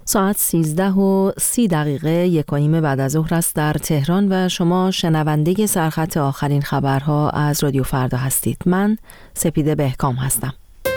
ساعت 13:30 1:15 بعد از ظهر است در تهران و شما شنونده سرخط آخرین خبرها از رادیو فردا هستید. من سپیده بهکام هستم.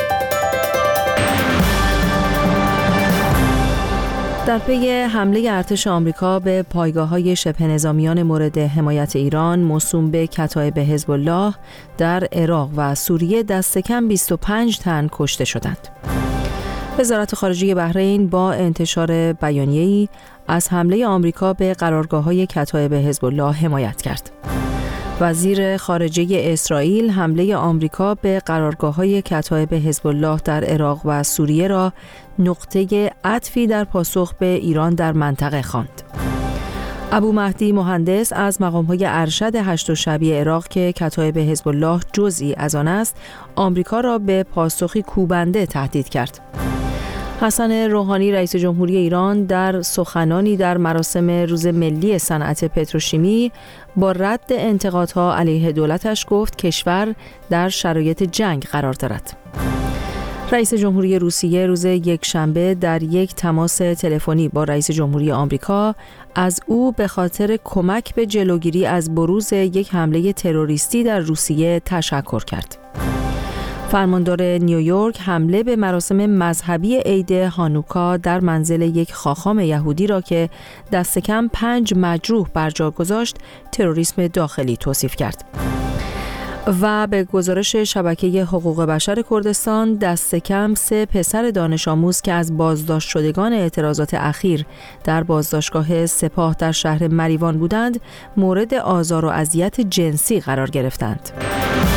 در پی حمله ارتش آمریکا به پایگاه‌های شبه نظامیان مورد حمایت ایران موسوم به کتایب حزب الله در عراق و سوریه دست کم 25 تن کشته شدند. وزارت خارجه بحرین با انتشار بیانیه‌ای از حمله آمریکا به قرارگاه‌های کتایب حزب الله حمایت کرد. وزیر خارجه اسرائیل حمله آمریکا به قرارگاه‌های کتایب حزب الله در عراق و سوریه را نقطه عطفی در پاسخ به ایران در منطقه خواند. ابو مهدی مهندس از مقام‌های ارشد هشت شعبی عراق که کتایب حزب الله جزئی از آن است، آمریکا را به پاسخی کوبنده تهدید کرد. حسن روحانی رئیس جمهوری ایران در سخنانی در مراسم روز ملی صنعت پتروشیمی با رد انتقادها علیه دولتش گفت کشور در شرایط جنگ قرار دارد. رئیس جمهوری روسیه روز یکشنبه در یک تماس تلفنی با رئیس جمهوری آمریکا از او به خاطر کمک به جلوگیری از بروز یک حمله تروریستی در روسیه تشکر کرد. فرماندار نیویورک حمله به مراسم مذهبی عید هانوکا در منزل یک خاخام یهودی را که دست کم 5 مجروح بر جا گذاشت تروریسم داخلی توصیف کرد. و به گزارش شبکه حقوق بشر کردستان دست کم 3 پسر دانش آموز که از بازداشت شدگان اعتراضات اخیر در بازداشتگاه سپاه در شهر مریوان بودند مورد آزار و اذیت جنسی قرار گرفتند.